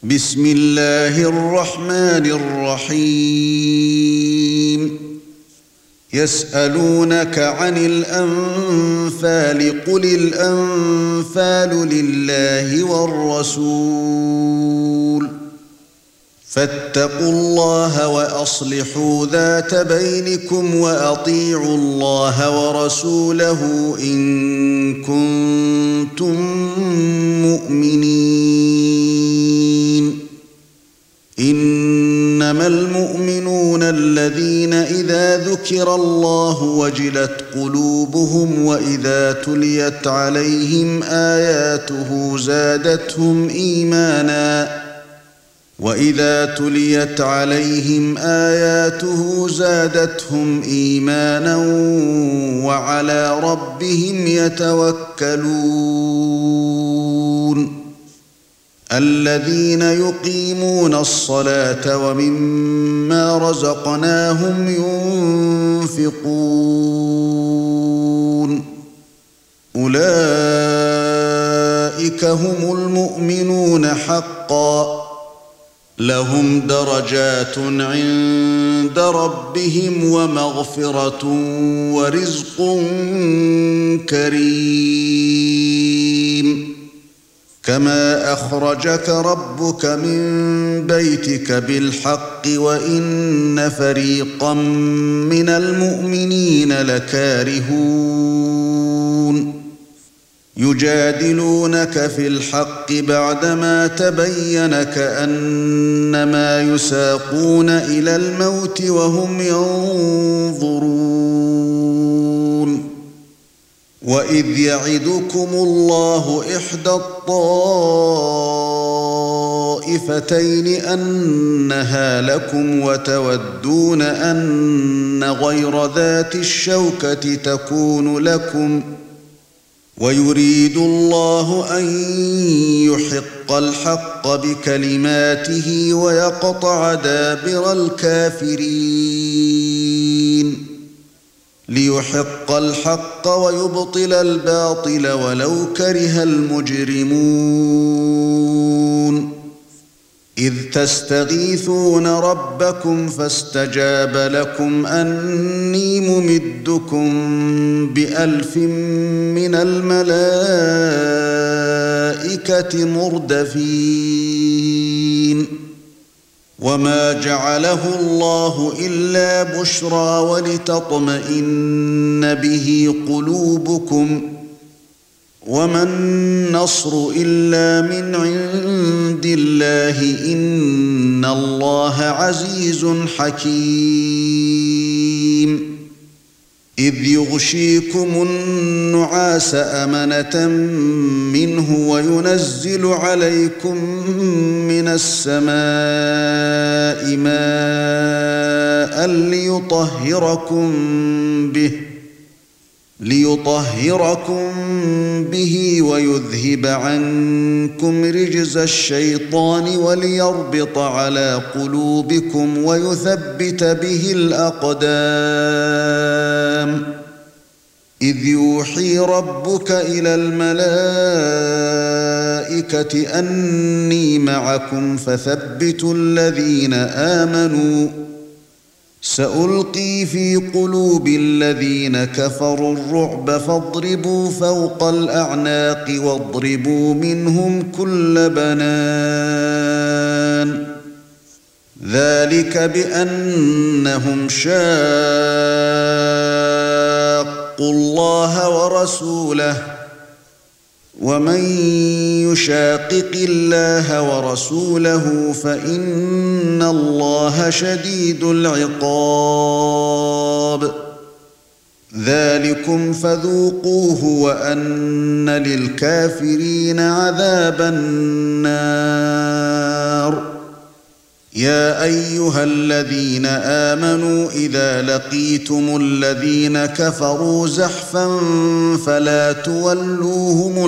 بسم الله الرحمن الرحيم يسألونك عن الأنفال قل الأنفال لله والرسول فاتقوا الله وأصلحوا ذات بينكم وأطيعوا الله ورسوله إن كنتم مؤمنين إنما المؤمنون الذين إذا ذكر الله وجلت قلوبهم وإذا تليت عليهم آياته زادتهم إيمانا وعلى ربهم يتوكلون الذين يقيمون الصلاة ومما رزقناهم ينفقون أولئك هم المؤمنون حقا لهم درجات عند ربهم ومغفرة ورزق كريم كما أخرجك ربك من بيتك بالحق وإن فريقا من المؤمنين لكارهون يجادلونك في الحق بعدما تبين كأنما يساقون إلى الموت وهم ينظرون وإذ يعدكم الله إحدى الطائفتين أنها لكم وتودون أن غير ذات الشوكة تكون لكم ويريد الله أن يحق الحق بكلماته ويقطع دابر الكافرين ليحق الحق ويبطل الباطل ولو كره المجرمون إذ تستغيثون ربكم فاستجاب لكم أني ممدكم ب1000 من الملائكة مردفين وما جعله الله إلا بشرى ولتطمئن به قلوبكم وما النصر إلا من عند الله إن الله عزيز حكيم إذ يغشيكم النعاس أمنة منه وينزل عليكم من السماء ماء ليطهركم به ويذهب عنكم رجز الشيطان وليربط على قلوبكم ويثبت به الأقدام إذ يوحي ربك إلى الملائكة أني معكم فثبتوا الذين آمنوا سألقي في قلوب الذين كفروا الرعب فاضربوا فوق الأعناق واضربوا منهم كل بنان ذلك بأنهم شاقوا الله ورسوله ومن يشاقق الله ورسوله فإن الله شديد العقاب ذلكم فذوقوه وأن للكافرين عذاب النار يا أيها الذين آمنوا إذا لقيتم الذين كفروا زحفا فلا تولوهم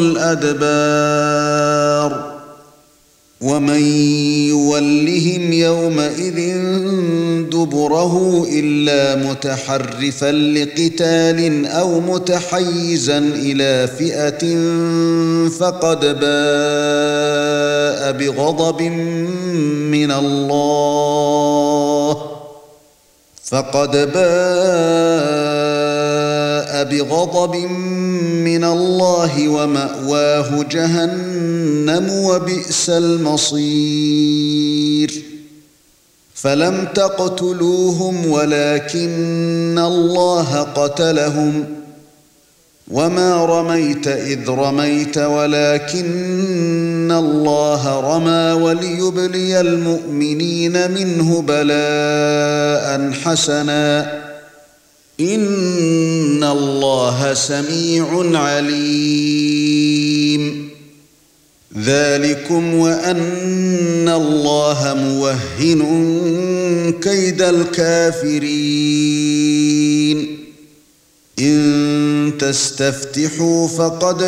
الأدبار ومن يولهم يومئذ دبره إلا متحرفا لقتال أو متحيزا إلى فئة فقد باء بغضب من الله ومأواه جهنم وبئس المصير فلم تقتلوهم ولكن الله قتلهم وما رميت إذ رميت ولكن الله رمى وليبلي المؤمنين منه بلاء حسنا إن الله سميع عليم ذلكم وأن الله موهن كيد الكافرين إن تستفتحوا فقد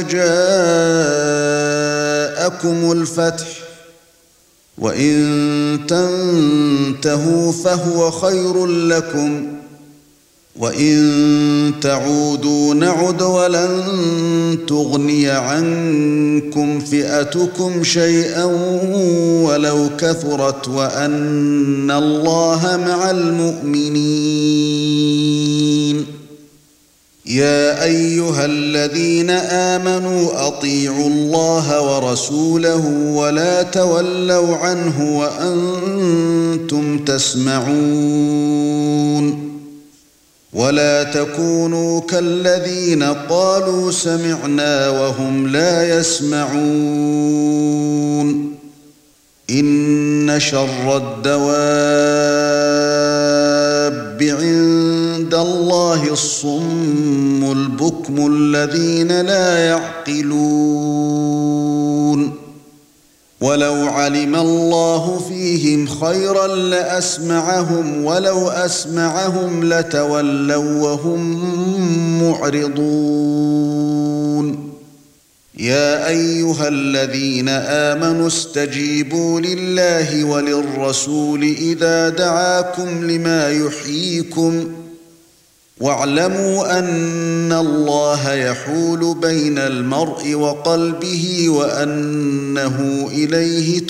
جاءكم الفتح وإن تنتهوا فهو خير لكم وإن تعودوا نعد ولن تغني عنكم فئتكم شيئا ولو كثرت وأن الله مع المؤمنين يا أيها الذين آمنوا أطيعوا الله ورسوله ولا تولوا عنه وأنتم تسمعون ولا تكونوا كالذين قالوا سمعنا وهم لا يسمعون إن شر الدواب عند الله الصم البكم الذين لا يعقلون ولو علم الله فيهم خيرا لأسمعهم ولو أسمعهم لتولوا وهم معرضون يا أيها الذين آمنوا استجيبوا لله وللرسول إذا دعاكم لما يحييكم واعلموا أن الله يحول بين المرء وقلبه وأنه إليه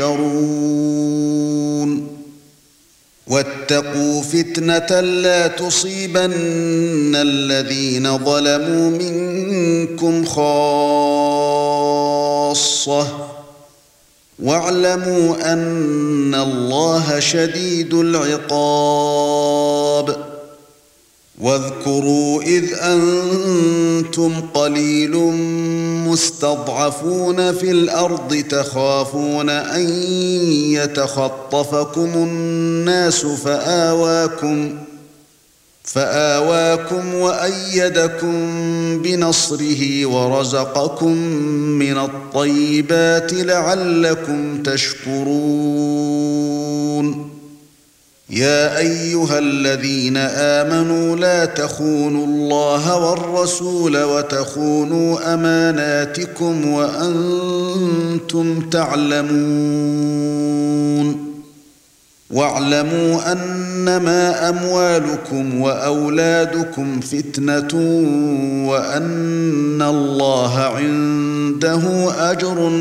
تحشرون واتقوا فتنة لا تصيبن الذين ظلموا منكم خاصة واعلموا أن الله شديد العقاب واذكروا إذ أنتم قليل مستضعفون في الأرض تخافون أن يتخطفكم الناس فآواكم وأيدكم بنصره ورزقكم من الطيبات لعلكم تشكرون يا أيها الذين آمنوا لا تخونوا الله والرسول وتخونوا أماناتكم وأنتم تعلمون واعلموا أنما أموالكم وأولادكم فتنة وأن الله عنده أجر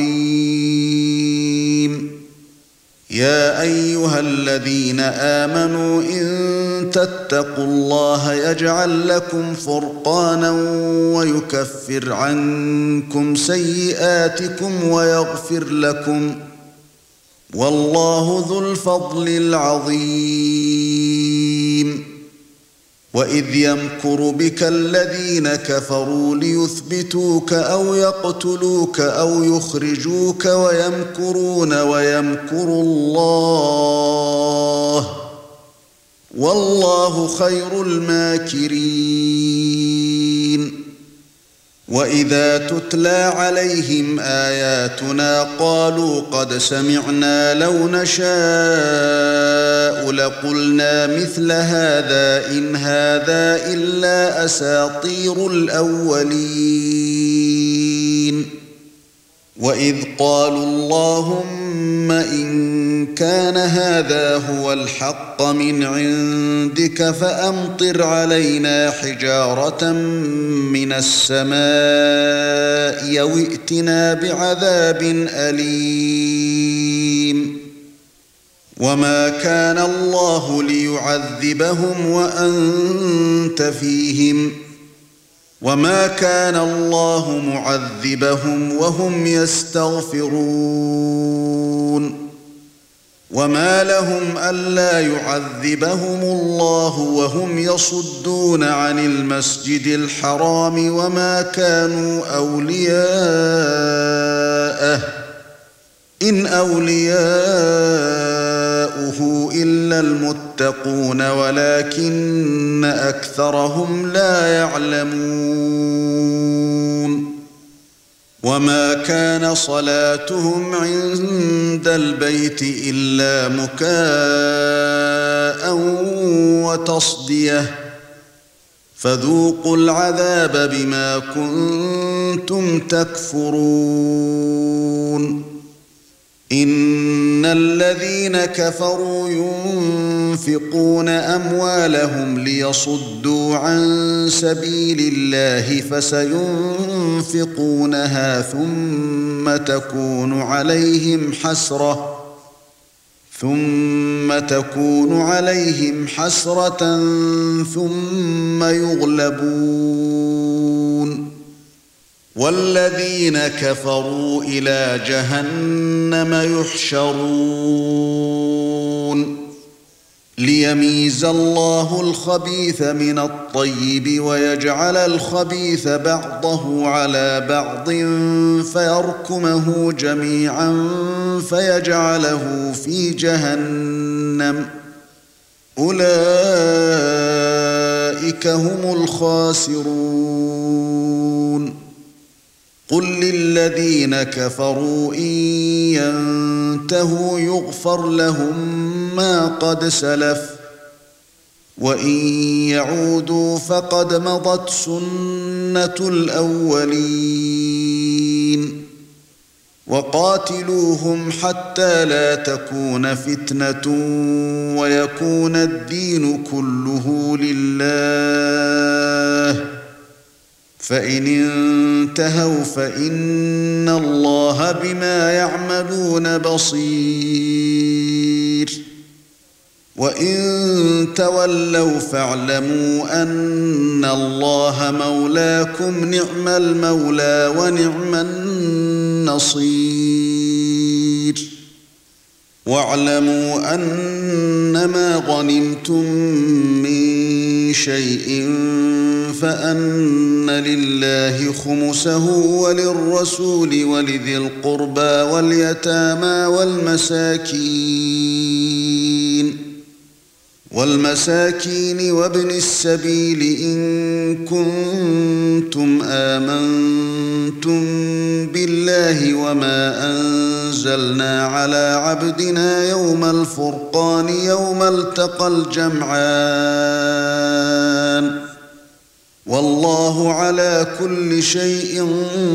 عظيم يا أيها الذين آمنوا إن تتقوا الله يجعل لكم فرقانا ويكفر عنكم سيئاتكم ويغفر لكم والله ذو الفضل العظيم وإذ يمكر بك الذين كفروا ليثبتوك أو يقتلوك أو يخرجوك ويمكرون ويمكر الله والله خير الماكرين وإذا تتلى عليهم آياتنا قالوا قد سمعنا لو نشاء لقلنا مثل هذا إن هذا إلا أساطير الأولين وَإِذْ قَالُوا اللَّهُمَّ إِن كَانَ هَذَا هُوَ الْحَقَّ مِنْ عِندِكَ فَأَمْطِرْ عَلَيْنَا حِجَارَةً مِنَ السَّمَاءِ أَوْ ائْتِنَا بِعَذَابٍ أَلِيمٍ وَمَا كَانَ اللَّهُ لِيُعَذِّبَهُمْ وَأَنْتَ فِيهِمْ وَمَا كَانَ اللَّهُ مُعَذِّبَهُمْ وَهُمْ يَسْتَغْفِرُونَ وَمَا لَهُمْ أَلَّا يُعَذِّبَهُمُ اللَّهُ وَهُمْ يَصُدُّونَ عَنِ الْمَسْجِدِ الْحَرَامِ وَمَا كَانُوا أَوْلِيَاءَهُ إِنْ أَوْلِيَاؤُهُ إِلَّا الْمُتَّقُونَ وَلَكِنَّ أَكْثَرَهُمْ لَا يَعْلَمُونَ وَمَا كَانَ صَلَاتُهُمْ عِندَ الْبَيْتِ إِلَّا مُكَاءً وَتَصْدِيَةً فَذُوقُوا الْعَذَابَ بِمَا كُنتُمْ تَكْفُرُونَ إِنَّ الَّذِينَ كَفَرُوا يُنفِقُونَ أَمْوَالَهُمْ لِيَصُدُّوا عَن سَبِيلِ اللَّهِ فَسَيُنفِقُونَهَا ثُمَّ تَكُونُ عَلَيْهِمْ حَسْرَةً ثُمَّ يُغْلَبُونَ وَالَّذِينَ كَفَرُوا إِلَى جَهَنَّمَ يُحْشَرُونَ لِيَمِيزَ اللَّهُ الْخَبِيثَ مِنَ الطَّيِّبِ وَيَجْعَلَ الْخَبِيثَ بَعْضَهُ عَلَى بَعْضٍ فَيَرْكُمَهُ جَمِيعًا فَيَجْعَلَهُ فِي جَهَنَّمَ أُولَئِكَ هُمُ الْخَاسِرُونَ قُل لِّلَّذِينَ كَفَرُوا إِن يَنتَهُوا يُغْفَرْ لَهُم مَّا قَدْ سَلَفَ وَإِن يَعُودُوا فَقَدْ مَضَتْ سُنَّةُ الْأَوَّلِينَ وَقَاتِلُوهُمْ حَتَّى لَا تَكُونَ فِتْنَةٌ وَيَكُونَ الدِّينُ كُلُّهُ لِلَّهِ فَإِنِ انتهوا فَإِنَّ اللَّهَ بِمَا يَعْمَلُونَ بَصِيرٌ وَإِن تَوَلَّوْا فَاعْلَمُوا أَنَّ اللَّهَ مَوْلَاكُمْ نِعْمَ الْمَوْلَى وَنِعْمَ النَّصِيرُ وَاعْلَمُوا أَنَّمَا غَنِمْتُم مِّن شَيْءٍ فَأَنَّ لِلَّهِ خُمُسَهُ وَلِلرَّسُولِ وَلِذِي الْقُرْبَى وَالْيَتَامَى وَالْمَسَاكِينِ وَابْنِ السَّبِيلِ إِن كُنتُمْ آمَنتُم بِاللَّهِ وَمَا أَنزَلْنَا عَلَى عَبْدِنَا يَوْمَ الْفُرْقَانِ يَوْمَ الْتَقَى الْجَمْعَانِ وَاللَّهُ عَلَى كُلِّ شَيْءٍ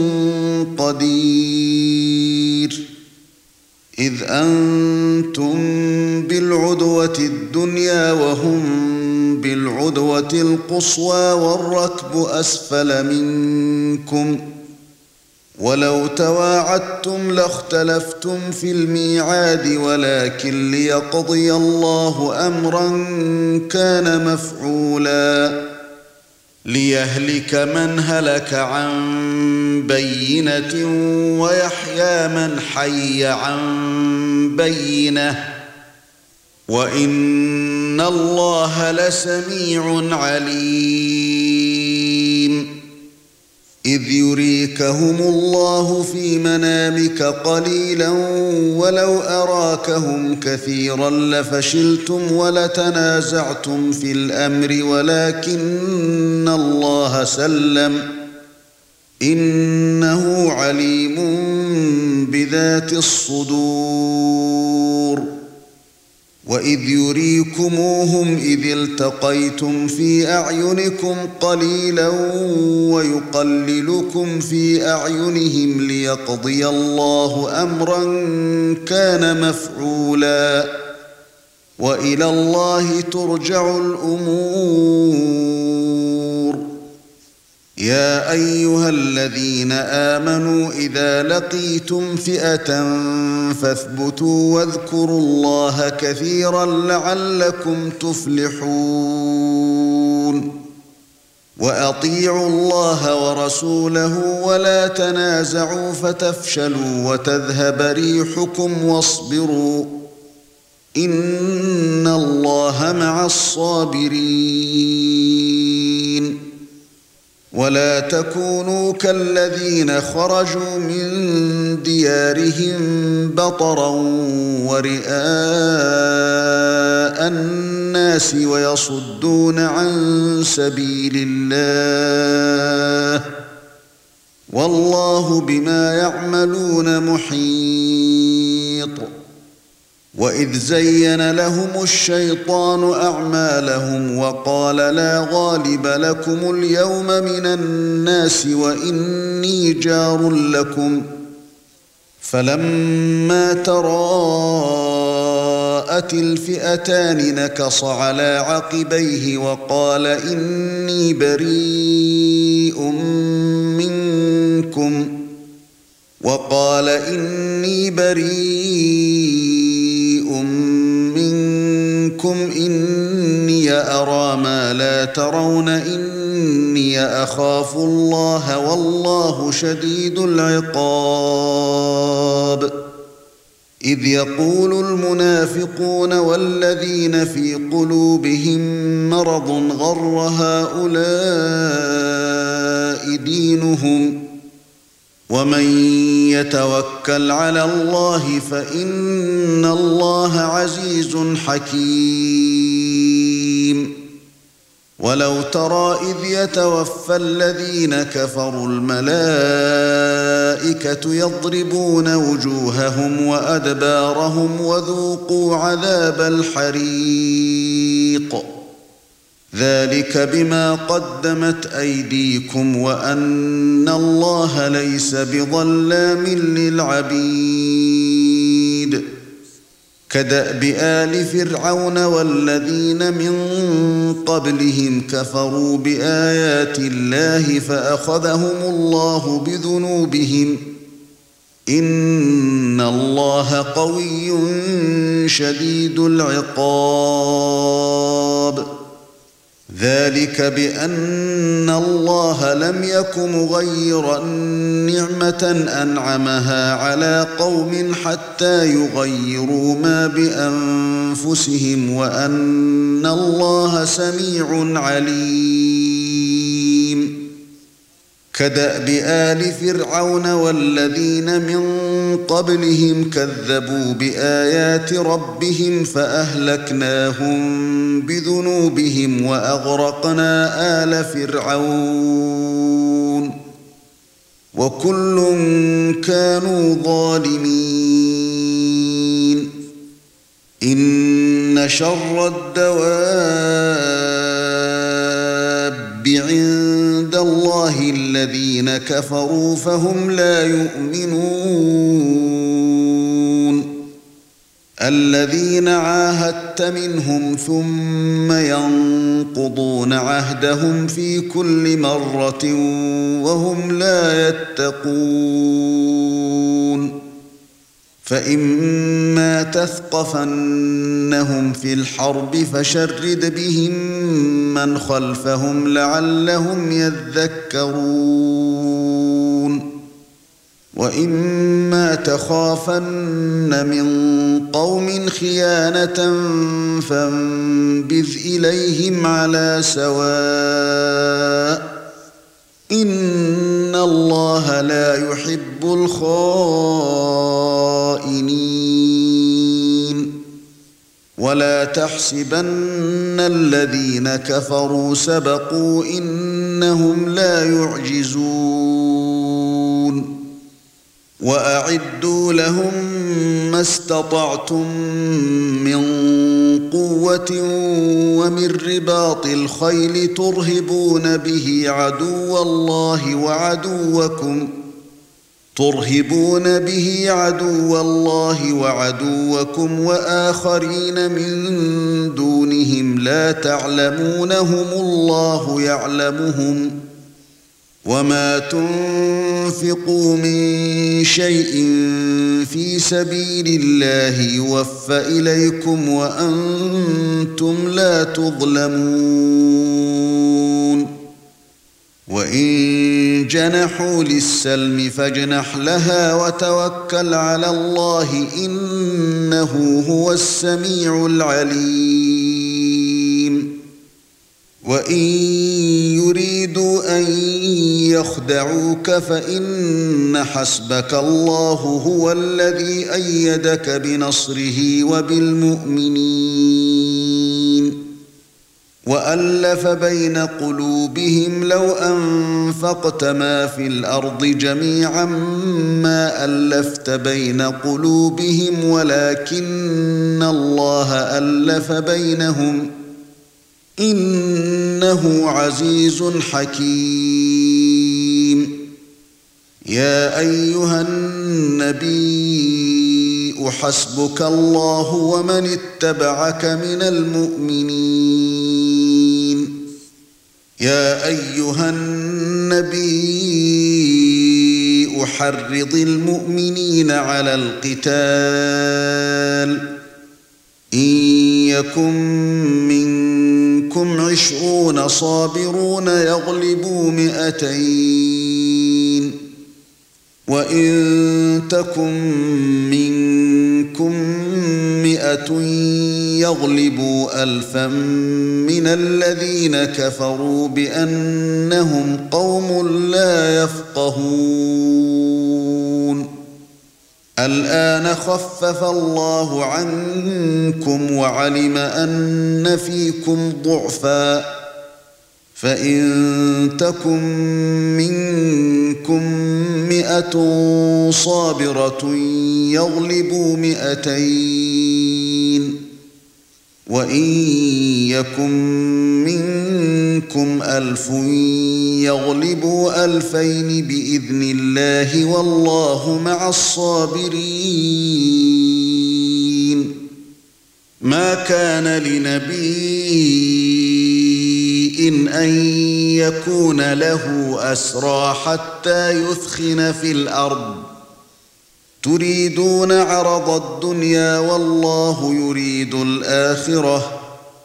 قَدِيرٌ إِذْ أَنْتُمْ بِالْعُدْوَةِ الدُّنْيَا وَهُمْ بِالْعُدْوَةِ الْقُصْوَى وَالرَّكْبُ أَسْفَلَ مِنكُمْ وَلَوْ تَوَاعَدتُّمْ لَاخْتَلَفْتُمْ فِي الْمِيعَادِ وَلَكِنْ لِيَقْضِيَ اللَّهُ أَمْرًا كَانَ مَفْعُولًا لِيَهْلِكَ مَنْ هَلَكَ عَن بَيِّنَةٍ وَيَحْيَىٰ مَنْ حَيَّ عَن بَيِّنَةٍ وَإِنَّ اللَّهَ لَسَمِيعٌ عَلِيمٌ إِذْ يُرِيكَهُمُ اللَّهُ فِي مَنَامِكَ قَلِيلًا وَلَوْ أَرَاكَهُمْ كَثِيرًا لَفَشِلْتُمْ وَلَتَنَازَعْتُمْ فِي الْأَمْرِ وَلَكِنَّ اللَّهَ سَلَّمَ إِنَّهُ عَلِيمٌ بِذَاتِ الصُّدُورِ وَإِذْ وإذ يريكموهم إذ التقيتم في أعينكم قليلا ويقللكم في أعينهم ليقضي الله أمرا كان مفعولا وإلى الله ترجع الأمور. يا أيها الذين آمنوا إذا لقيتم فئة فاثبتوا واذكروا الله كثيرا لعلكم تفلحون. وأطيعوا الله ورسوله ولا تنازعوا فتفشلوا وتذهب ريحكم واصبروا إن الله مع الصابرين. ولا تكونوا كالذين خرجوا من ديارهم بطرا ورئاء الناس ويصدون عن سبيل الله والله بما يعملون محيط. وإذ زين لهم الشيطان أعمالهم وقال لا غالب لكم اليوم من الناس وإني جار لكم فلما تراءت الفئتان نكص على عقبيه وقال إني بريء منكم إني أرى ما لا ترون إني أخاف الله والله شديد العقاب. إذ يقول المنافقون والذين في قلوبهم مرض غر هؤلاء دينهم ومن يتوكل على الله فإن الله عزيز حكيم. ولو ترى إذ يتوفى الذين كفروا الملائكة يضربون وجوههم وأدبارهم وذوقوا عذاب الحريق ذلك بما قدمت أيديكم وأن الله ليس بظلام للعبيد. كدأب آل فرعون والذين من قبلهم كفروا بآيات الله فأخذهم الله بذنوبهم إن الله قوي شديد العقاب. ذلك بأن الله لم يك مغيرا نعمة أنعمها على قوم حتى يغيروا ما بأنفسهم وأن الله سميع عليم. كدأب آل فرعون والذين من قبلهم كذبوا بآيات ربهم فأهلكناهم بذنوبهم وأغرقنا آل فرعون وكل كانوا ظالمين. إن شر الدواب عند الله الذين كفروا فهم لا يؤمنون. الذين عاهدت منهم ثم ينقضون عهدهم في كل مرة وهم لا يتقون. فإما تثقفنهم في الحرب فشرد بهم من خلفهم لعلهم يذكرون. وإما تخافن من قوم خيانة فانبذ إليهم على سواء إن الله لا يحب الخائنين. ولا تحسبن الذين كفروا سبقوا إنهم لا يعجزون. وأعدوا لهم ما استطعتم من قوة ومن رباط الخيل ترهبون به عدو الله وعدوكم وآخرين من دونهم لا تعلمونهم الله يعلمهم وما تنفقوا من شيء في سبيل الله يوفى إليكم وأنتم لا تظلمون وإن جنحوا للسلم فاجنح لها وتوكل على الله إنه هو السميع العليم وإن يريدوا أن يخدعوك فإن حسبك الله هو الذي أيدك بنصره وبالمؤمنين وألف بين قلوبهم لو أنفقت ما في الأرض جميعا ما ألفت بين قلوبهم ولكن الله ألف بينهم إنه عزيز حكيم يا أيها النبي حسبك الله ومن اتبعك من المؤمنين يا أيها النبي حرض المؤمنين على القتال إن يكن منكم 20 صابرون يغلبوا 200 وإن تكن منكم 100 يغلبوا 1000 من الذين كفروا بأنهم قوم لا يفقهون الآن خفف الله عنكم وعلم أن فيكم ضعفا فإن تكن منكم 100 صابرة يغلبوا 200 وإن يكن منكم 1000 يغلبوا 2000 بإذن الله والله مع الصابرين ما كان لنبي أن يكون له أسرى حتى يثخن في الأرض تريدون عرض الدنيا والله يريد الآخرة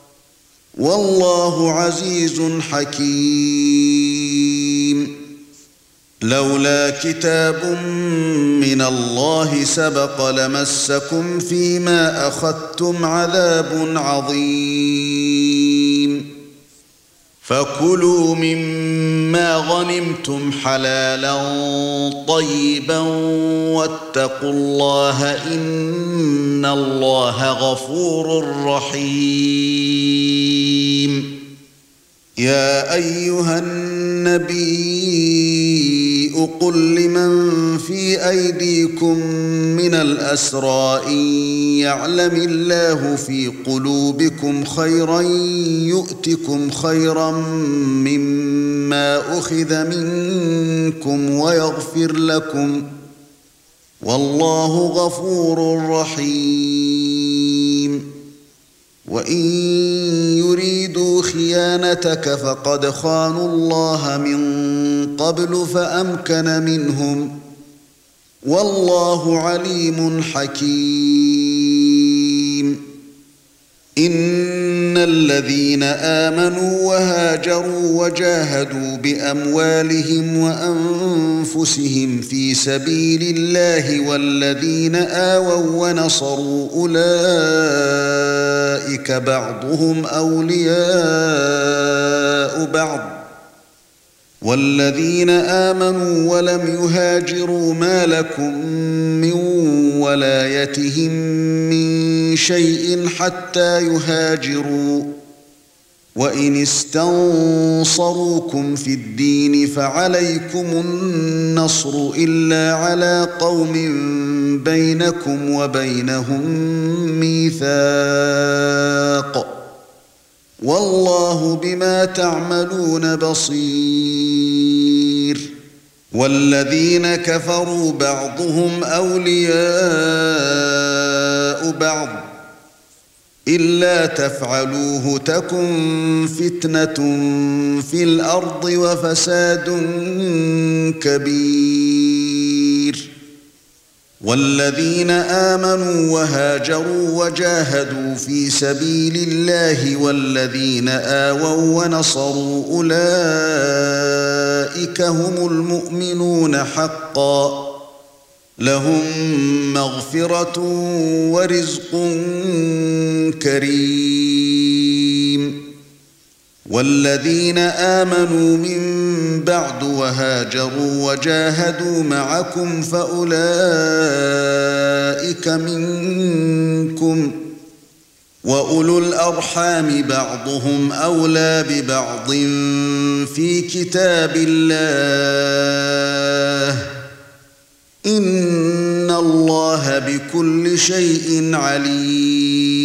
والله عزيز حكيم لولا كتاب من الله سبق لمسكم فيما أخذتم عذاب عظيم فكلوا مما غنمتم حلالا طيبا واتقوا الله إن الله غفور رحيم يا أيها النبي قل لمن في أيديكم من الأسرى إن يعلم الله في قلوبكم خيرا يؤتكم خيرا مما أخذ منكم ويغفر لكم والله غفور رحيم وإن يريدوا خيانتك فقد خانوا الله من قبل فأمكن منهم والله عليم حكيم إن الذين آمنوا وهاجروا وجاهدوا بأموالهم وأنفسهم في سبيل الله والذين آووا ونصروا أولئك بعضهم أولياء بعض والذين آمنوا ولم يهاجروا ما لكم من ولايتهم من شيء حتى يهاجروا وَإِنِ اسْتَنصَرُوكُمْ فِي الدِّينِ فَعَلَيْكُمُ النَّصْرُ إِلَّا عَلَى قَوْمٍ بَيْنَكُمْ وَبَيْنَهُم مِّيثَاقٌ وَاللَّهُ بِمَا تَعْمَلُونَ بَصِيرٌ وَالَّذِينَ كَفَرُوا بَعْضُهُمْ أَوْلِيَاءُ بَعْضٍ إِلَّا تَفْعَلُوهُ تَكُنْ فِتْنَةٌ فِي الْأَرْضِ وَفَسَادٌ كَبِيرٌ وَالَّذِينَ آمَنُوا وَهَاجَرُوا وَجَاهَدُوا فِي سَبِيلِ اللَّهِ وَالَّذِينَ آوَوا وَّنَصَرُوا أُولَئِكَ هُمُ الْمُؤْمِنُونَ حَقًّا لَهُم مَّغْفِرَةٌ وَرِزْقٌ كَرِيمٌ وَالَّذِينَ آمَنُوا مِن بَعْدُ وَهَاجَرُوا وَجَاهَدُوا مَعَكُمْ فَأُولَئِكَ مِنكُمْ وَأُولُو الْأَرْحَامِ بَعْضُهُمْ أَوْلَى بِبَعْضٍ فِي كِتَابِ اللَّهِ إِنَّ اللَّهَ بِكُلِّ شَيْءٍ عَلِيمٌ